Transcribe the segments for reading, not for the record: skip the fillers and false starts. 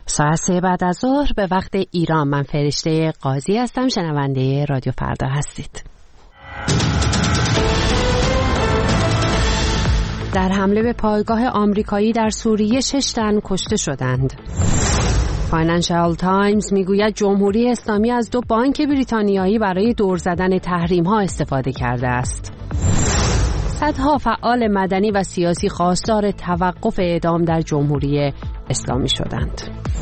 ساعت 3 بعد از ظهر به وقت ایران. من فرشته قاضی هستم، شنونده رادیو فردا هستید. در حمله به پایگاه آمریکایی در سوریه 6 تن کشته شدند. فاینانشال تایمز میگوید جمهوری اسلامی از 2 بانک بریتانیایی برای دور زدن تحریم‌ها استفاده کرده است. صدها فعال مدنی و سیاسی خواستار توقف اعدام در جمهوری اسلامی شدند.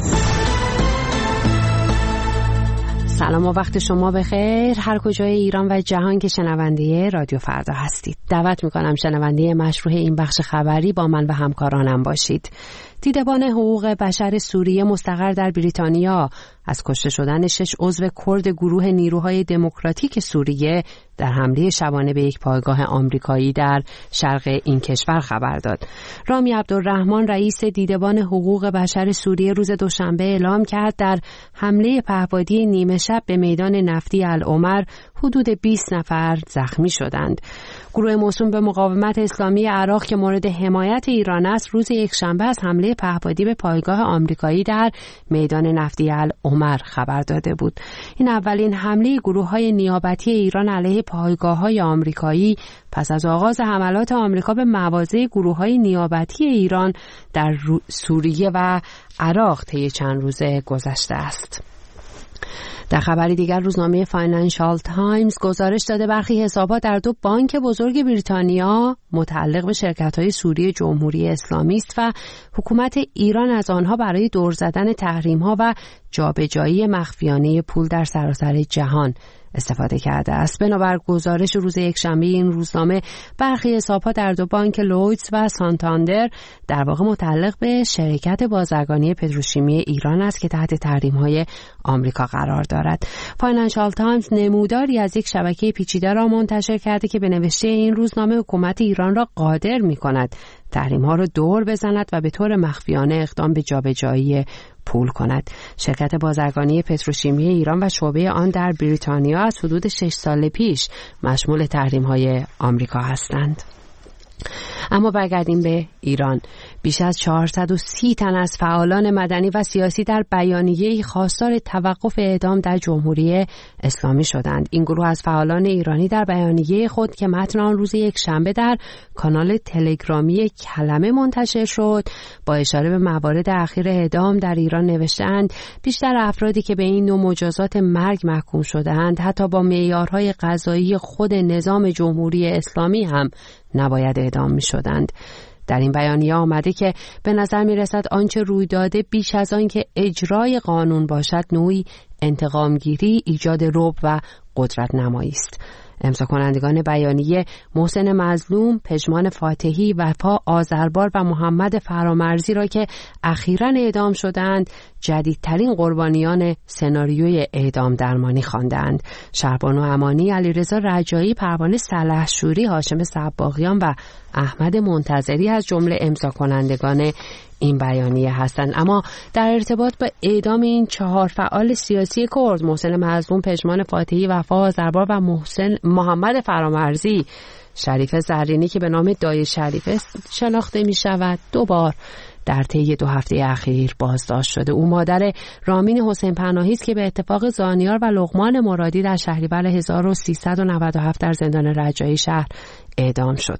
سلام و وقت شما بخیر هر کجای ایران و جهان که شنونده رادیو فردا هستید. دعوت میکنم شنونده مشروع این بخش خبری با من و همکارانم باشید. دیدبان حقوق بشر سوریه مستقر در بریتانیا از کشته شدن 6 عضو کرد گروه نیروهای دموکراتیک سوریه در حمله شبانه به یک پایگاه آمریکایی در شرق این کشور خبر داد. رامی عبدالرحمن رئیس دیدبان حقوق بشر سوریه روز دوشنبه اعلام کرد در حمله پهپادی نیمه شب به میدان نفتی العمر حدود 20 نفر زخمی شدند. گروه موسوم به مقاومت اسلامی عراق که مورد حمایت ایران است روز یکشنبه از حمله پهپادی به پایگاه آمریکایی در میدان نفتی العمر خبر داده بود. این اولین حمله گروه‌های نیابتی ایران علیه پایگاه‌های آمریکایی پس از آغاز حملات آمریکا به مواضع گروه‌های نیابتی ایران در سوریه و عراق طی چند روز گذشته است. در خبری دیگر روزنامه فاینانشال تایمز گزارش داده برخی حسابات در 2 بانک بزرگ بریتانیا متعلق به شرکت‌های سوریه جمهوری اسلامی است و حکومت ایران از آنها برای دور زدن تحریم‌ها و جابجایی مخفیانه پول در سراسر جهان استفاده کرده است. بنابر گزارش روز یکشنبه این روزنامه برخی حساب‌ها در 2 بانک لویدز و سانتاندر در واقع متعلق به شرکت بازرگانی پتروشیمی ایران است که تحت تحریم‌های آمریکا قرار دارد. فاینانشال تایمز نموداری از یک شبکه پیچیده را منتشر کرده که به نوشته این روزنامه حکومت ایران را قادر می‌کند تحریم‌ها را دور بزند و به طور مخفیانه اقدام به جابجایی پول کند. شرکت بازرگانی پتروشیمی ایران و شعبه آن در بریتانیا از حدود 6 سال پیش مشمول تحریم‌های آمریکا هستند. اما برگردیم به ایران. بیش از 430 تن از فعالان مدنی و سیاسی در بیانیه‌ای خواستار توقف اعدام در جمهوری اسلامی شدند. این گروه از فعالان ایرانی در بیانیه خود که متن آن روز یکشنبه در کانال تلگرامی کلمه منتشر شد با اشاره به موارد اخیر اعدام در ایران نوشتند بیشتر افرادی که به این نوع مجازات مرگ محکوم شدند حتی با معیارهای قضایی خود نظام جمهوری اسلامی هم نباید اعدام می شدند. در این بیانیه آمده که به نظر می رسد آنچه روی داده بیش از آن که اجرای قانون باشد نوعی انتقامگیری، ایجاد رعب و قدرت نمایی است. امضا کنندگان بیانیه محسن مظلوم، پژمان فاتحی، وفا آذربار و محمد فرامرزی را که اخیراً اعدام شدند جدیدترین قربانیان سناریوی اعدام درمانی خواندند. شهربانو امانی، علیرضا رجایی، پروانه سلحشوری، هاشم صباغیان و احمد منتظری از جمله امضا کنندگان این بیانیه هستند. اما در ارتباط با اعدام این 4 فعال سیاسی کرد، محسن مظلوم، پژمان فاتحی، وفا آذربار و محمد فرامرزی، شریف زرینی که به نام دایی شریفه شناخته می شود 2 بار در طی 2 هفته اخیر بازداشت شده. او مادر رامین حسین پناهی است که به اتفاق زانیار و لقمان مرادی در شهریور 1397 در زندان رجایی شهر اعدام شد.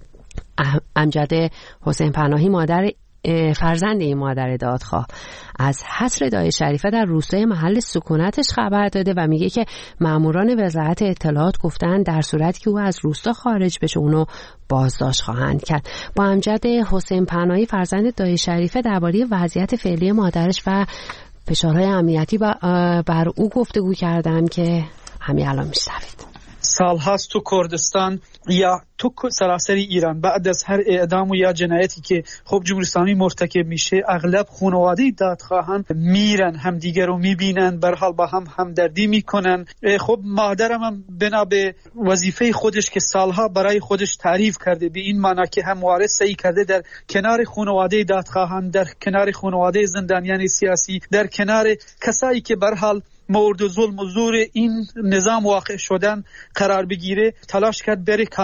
امجد حسین پناهی فرزند این مادر دادخواه از حصر دایی شریفه در روستای محل سکونتش خبر داده و میگه که ماموران وزارت اطلاعات گفتن در صورتی که او از روستا خارج بشه اونو بازداشت خواهند کرد. با امجد حسین پناهی فرزند دایی شریفه درباره وضعیت فعلی مادرش و فشارهای امنیتی بر او گفتگو کردم که همین الان میشنوید. سال هاست تو کردستان یا تو سراسر ایران بعد از هر اعدام و یا جنایتی که خب جمهوری اسلامی مرتکب میشه اغلب خانواده دادخواهان میرن همدیگر رو میبینن، به هر حال با هم همدردی میکنن. خب مادرم هم بنا به وظیفه خودش که سالها برای خودش تعریف کرده به این معنی که همواره سعی کرده در کنار خانواده دادخواهان، در کنار خانواده زندانیان سیاسی، در کنار کسایی که به هر حال مورد ظلم و زور این نظام واقع شدن قرار بگیره تلاش کرد بره کامیران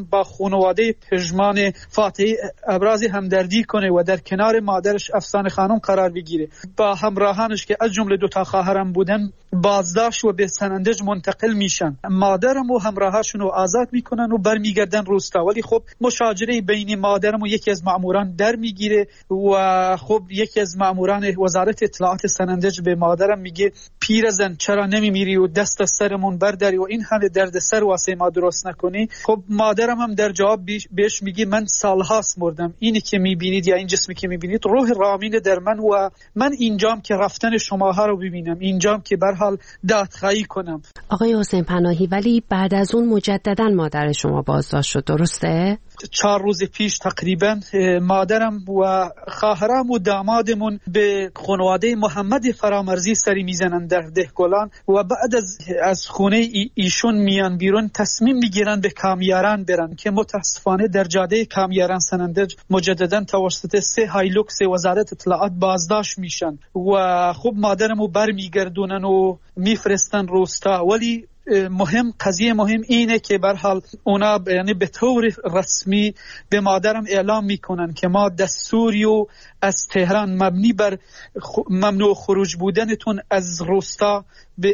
هم با خانواده پژمان فاتحی ابراز همدردی کنه و در کنار مادرش افسانه خانم قرار بگیره. با همراهانش که از جمله 2 خواهرم بودن بازداشت و به سنندج منتقل میشن. مادرم و همراهاشون رو آزاد میکنن و برمیگردن روستا. ولی خب مشاجره بین مادرم و یکی از مأموران در میگیره و خب یکی از مأموران وزارت اطلاعات سنندج به مادرم میگه پیرزن چرا نمیمیری و دست از سرمون برداری و این همه درد سر واسه ما درست نکنی. خب مادرم هم در جواب بهش میگه من سالهاست مردم، اینی که میبینید یا این جسمی که میبینید روح رامین در من و من اینجام که رفتن شماها رو ببینم، اینجام که به هر حال دادخواهی کنم. آقای حسین پناهی، ولی بعد از اون مجددا مادر شما بازداشت شد، درسته؟ 4 روز پیش تقریبا مادرم و خواهرام و دامادمون به خانواده محمد فرامرزی سری میزنن در دهگلان و بعد از خونه ایشون میان بیرون تصمیم میگیرن به کامیاران برن که متاسفانه در جاده کامیاران سنندج مجددا توسط 3 هایلوکس وزارت اطلاعات بازداشت میشن و خب مادرمو برمیگردونن و میفرستن روستا. ولی قضیه مهم اینه که به هر حال اونا یعنی به طور رسمی به مادرم اعلام میکنن که ما دستوری و از تهران مبنی بر ممنوع خروج بودنتون از روستا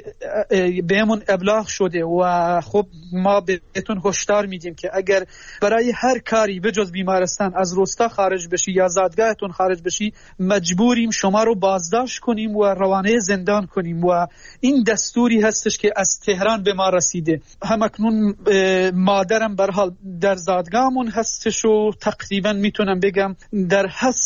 بهمون ابلاغ شده و خب ما بهتون هشدار میدیم که اگر برای هر کاری به جز بیمارستان از روستا خارج بشی یا زادگاهتون خارج بشی مجبوریم شما رو بازداشت کنیم و روانه زندان کنیم و این دستوری هستش که از تهران به ما رسیده. همکنون مادرم به هر حال در زادگاهمون هستش و تقریبا میتونم بگم در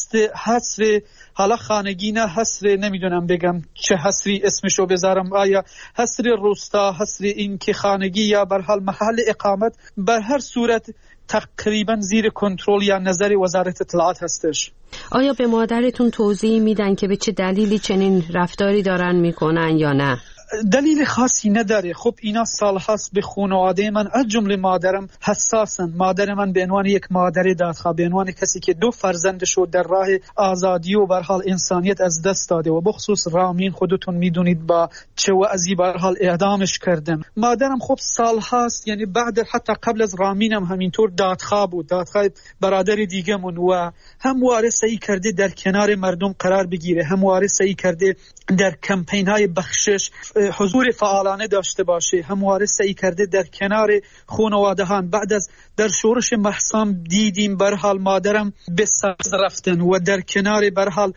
حصر حالا خانگی نه حصر نمیدونم بگم چه حصری اسمشو بذارم، آیا حصر روستا، حصر این که خانگی یا به هر حال محل اقامت، بر هر صورت تقریبا زیر کنترل یا نظر وزارت اطلاعات هستش. آیا به مادرتون توضیح میدن که به چه دلیلی چنین رفتاری دارن میکنن یا نه؟ دلیل خاصی نداره. خب اینا سال هست به خانواده من از جمله مادرم حساسن. مادر من به عنوان یک مادر دادخواه، به عنوان کسی که 2 فرزندش رو در راه آزادی و به هر حال انسانیت از دست داده و بخصوص رامین خودتون میدونید با چه وضعی به هر حال اعدامش کردن. مادرم خب سال هست یعنی بعد حتی قبل از رامینم همینطور دادخواه بود، دادخواه برادر دیگه‌مون و همواره سعی کرده در کنار مردم قرار بگیره، همواره سعی کرده در کمپین‌های بخشش حضور فعالانه داشته باشه، همواره سعی کرده در کنار خانواده‌ها. بعد از در شورش محسام دیدیم به هر حال مادرم به ساز رفتن و در کنار به هر حال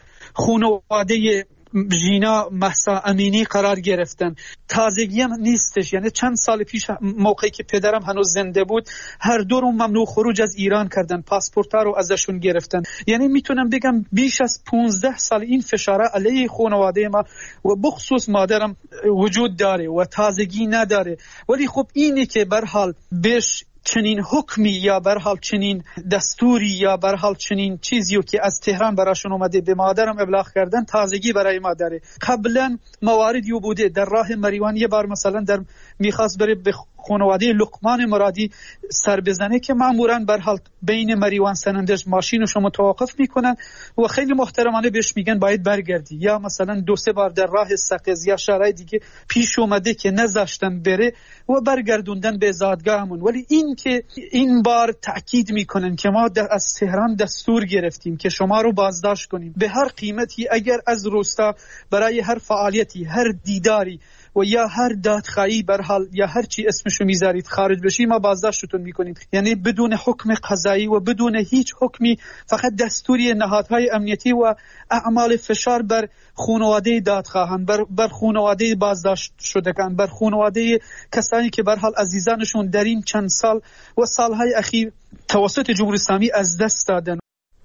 خانواده ژینا مهسا امینی قرار گرفتن. تازگی هم نیستش، یعنی چند سال پیش موقعی که پدرم هنوز زنده بود هر دو رو ممنوع خروج از ایران کردن، پاسپورت‌ها رو ازشون گرفتن. یعنی میتونم بگم بیش از 15 سال این فشار علیه خانواده ما و بخصوص مادرم وجود داره و تازگی نداره. ولی خب اینی که به هر حال بهش چنین حکمی یا به هر حال چنین دستوری یا به هر حال چنین چیزی که از تهران براشون اومده به مادرم ابلاغ کردن تازگی برای ما داره. قبلا مواردی بوده در راه مریوان یه بار مثلا در میخواست بره به خانواده لقمان مرادی سر بزنه که ماموران به هر حال بین مریوان سنندج ماشینشو متوقف میکنن و خیلی محترمانه بهش میگن باید برگردی، یا مثلا 2-3 بار در راه سقز یا شهرهای دیگه پیش اومده که نذاشتن بره و برگردوندن به زادگاهمون. ولی این که این بار تأکید میکنن که ما از تهران دستور گرفتیم که شما رو بازداشت کنیم به هر قیمتی، اگر از روستا برای هر فعالیتی، هر دیداری و یا هر دادخواهی به هر حال یا هر چی اسمشو میذارید خارج بشی ما بازداشتتون میکنیم. یعنی بدون حکم قضایی و بدون هیچ حکمی، فقط دستوری نهادهای امنیتی و اعمال فشار بر خانواده دادخواهان، بر خانواده بازداشت شدگان، بر خانواده کسانی که به هر حال عزیزانشون در این چند سال و سالهای اخیر توسط جمهوری اسلامی از دست دادن.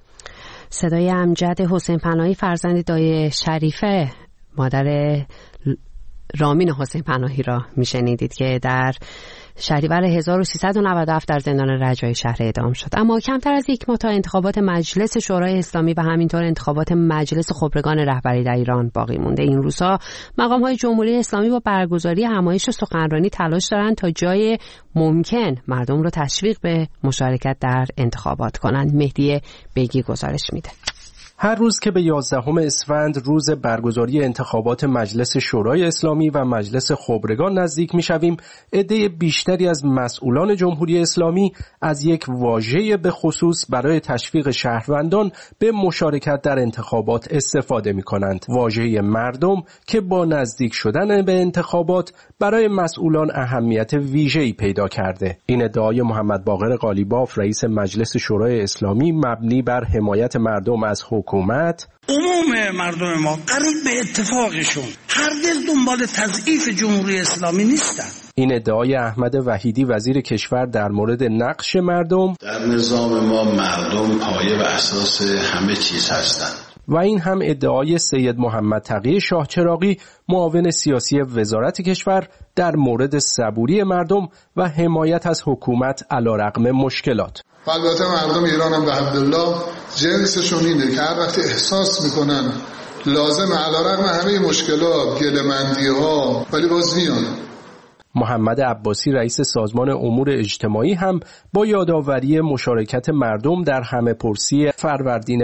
صدای امجد حسین پناهی فرزند دایی شریفه مادر رامین حسین پناهی را میشنیدید که در شهریور 1397 در زندان رجایی شهر اعدام شد. اما کمتر از 1 ماه تا انتخابات مجلس شورای اسلامی و همینطور انتخابات مجلس خبرگان رهبری در ایران باقی مونده. این روزها مقام‌های جمهوری اسلامی با برگزاری همایش و سخنرانی تلاش دارند تا جای ممکن مردم رو تشویق به مشارکت در انتخابات کنند. مهدی بیگی گزارش میده. هر روز که به 11 اسفند روز برگزاری انتخابات مجلس شورای اسلامی و مجلس خبرگان نزدیک می‌شویم، عده بیشتری از مسئولان جمهوری اسلامی از یک واژه به خصوص برای تشویق شهروندان به مشارکت در انتخابات استفاده می‌کنند. واژه مردم که با نزدیک شدن به انتخابات برای مسئولان اهمیت ویژه‌ای پیدا کرده. این ادعای محمد باقر قالیباف رئیس مجلس شورای اسلامی مبنی بر حمایت مردم از حکومت، عموم مردم ما قریب به اتفاقشون هرگز دنبال تضعیف جمهوری اسلامی نیستن. این ادعای احمد وحیدی وزیر کشور در مورد نقش مردم در نظام ما مردم پایه و اساس همه چیز هستند. و این هم ادعای سید محمد تقی شاه چراغی معاون سیاسی وزارت کشور در مورد صبوری مردم و حمایت از حکومت علیرغم مشکلات. البته مردم ایران هم به عبدالله جنسشون اینه که هر وقت احساس میکنن لازم علیرغم همه مشکلات گله‌مندی ها ولی باز میان. محمد عباسی رئیس سازمان امور اجتماعی هم با یادآوری مشارکت مردم در همه پرسی فروردین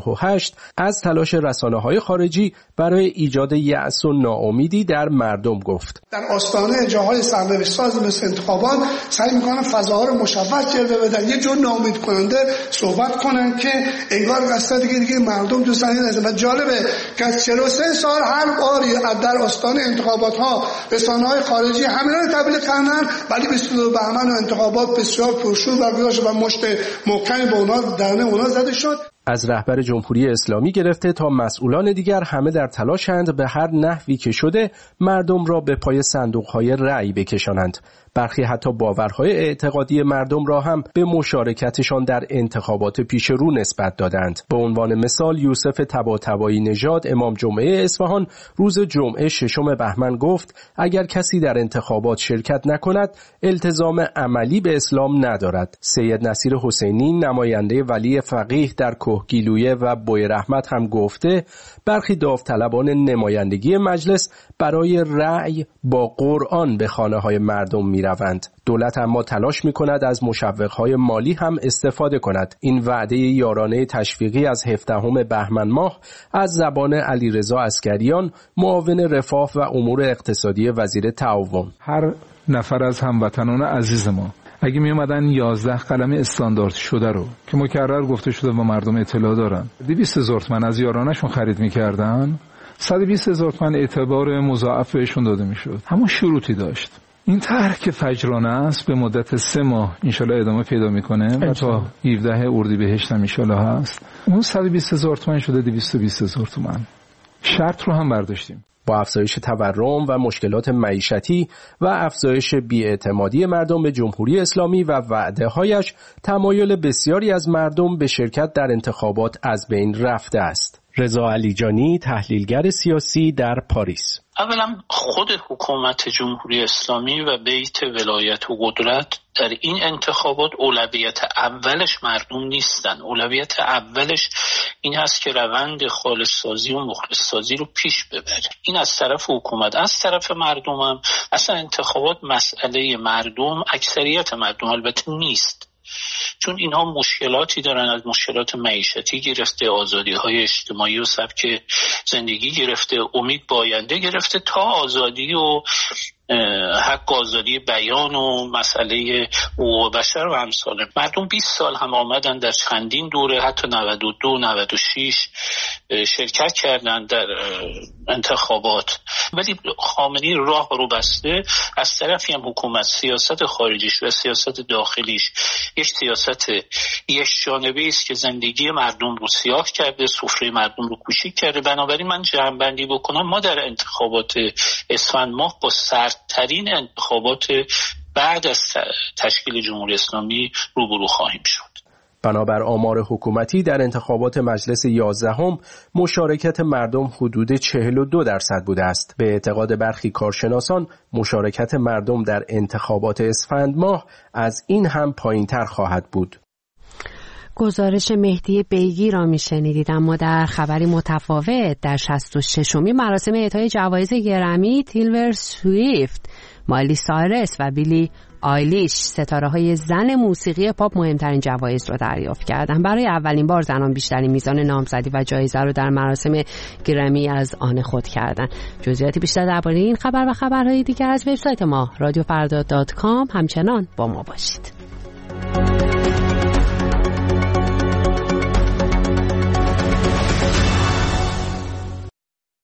58 از تلاش رسانه‌های خارجی برای ایجاد یأس و ناامیدی در مردم گفت. در آستانه جاهای سرنوشت‌ساز مثل انتخابات سعی می‌کنن فضاها رو مشوش جلوه بدن، یه جور ناامید کننده صحبت کنن که انگار قصد دیگه مردم دوست ندارن. از جالبه که از 43 سال هر باری در آستانه انتخابات‌ها رسانه‌های خارجی همین رو تبلیغ کردن، ولی 22 بهمن انتخابات بسیار پرشور برگزار و مشت محکمی به اونا درنه اونا زده شد. از رهبر جمهوری اسلامی گرفته تا مسئولان دیگر همه در تلاشند به هر نحوی که شده مردم را به پای صندوق‌های رأی بکشانند. برخی حتی باورهای اعتقادی مردم را هم به مشارکتشان در انتخابات پیش رو نسبت دادند. به عنوان مثال یوسف طباطبایی نژاد امام جمعه اصفهان روز جمعه 6 بهمن گفت اگر کسی در انتخابات شرکت نکند التزام عملی به اسلام ندارد. سید نصیر حسینی نماینده ولی فقیه در کهگیلویه و بوی رحمت هم گفته برخی داوطلبان نمایندگی مجلس برای رأی با قرآن به خانه‌های مردم می‌روند. دولت اما تلاش می‌کند از مشوق‌های مالی هم استفاده کند. این وعده یارانه تشویقی از 17 بهمن ماه از زبان علیرضا عسگریان معاون رفاه و امور اقتصادی وزیر تعاون. هر نفر از هموطنان عزیز ما اگه می اومدن 11 قلم استاندارد شده رو که مکرر گفته شده با مردم اطلاع دارن 200,000 تومان از یارانشون خرید میکردن، 120,000 تومان اعتبار مضاعف بهشون داده میشد. همون شروطی داشت. این طرح که فجرانه است به مدت 3 ماه انشالله ادامه پیدا میکنه و تا 17 اردیبهشت هم انشالله هست. اون 120,000 تومان شده 220,000 تومان. شرط رو هم برداشتیم. با افزایش تورم و مشکلات معیشتی و افزایش بی‌اعتمادی مردم به جمهوری اسلامی و وعده‌هایش تمایل بسیاری از مردم به شرکت در انتخابات از بین رفته است. رضا علیجانی تحلیلگر سیاسی در پاریس: اولا خود حکومت جمهوری اسلامی و بیت ولایت و قدرت در این انتخابات اولویت اولش مردم نیستن. اولویت اولش این هست که روند خالص‌سازی و مخلص‌سازی رو پیش ببره. این از طرف حکومت. از طرف مردم هم اصلا انتخابات مسئله مردم، اکثریت مردم البته نیست، چون اینها مشکلاتی دارن، از مشکلات معیشتی گرفته، آزادی‌های اجتماعی و سبک زندگی گرفته، امید به آینده گرفته تا آزادی و حق آزادی بیان و مسئله حقوق بشر و امثال. مردم 20 سال هم آمدن در چندین دوره، حتی 92 96 شرکت کردن در انتخابات، ولی خامنه‌ای راه رو بسته. از طرفی هم حکومت سیاست خارجیش و سیاست داخلیش یک سیاست یک جانبه است که زندگی مردم رو سیاه کرده، سفره مردم رو کوچیک کرده. بنابراین من جمع‌بندی بکنم، ما در انتخابات اسفند ماه با سردترین انتخابات بعد از تشکیل جمهوری اسلامی روبرو خواهیم شد. بنابر آمار حکومتی در انتخابات مجلس 11 مشارکت مردم حدود 42% بوده است. به اعتقاد برخی کارشناسان مشارکت مردم در انتخابات اسفند ماه از این هم پایین‌تر خواهد بود. گزارش مهدی بیگی را میشنیدید. اما در خبری متفاوت، در 66مین مراسم اعطای جوایز گرمی تیلور سویفت، مایلی سایرس و بیلی آیلیش، ستاره‌های زن موسیقی پاپ، مهمترین جوایز را دریافت کردند. برای اولین بار زنان بیشترین میزان نامزدی و جایزه را در مراسم گرمی از آن خود کردند. جزئیات بیشتر درباره این خبر و خبرهای دیگر از وبسایت ما رادیوفردا.com. همچنان با ما باشید.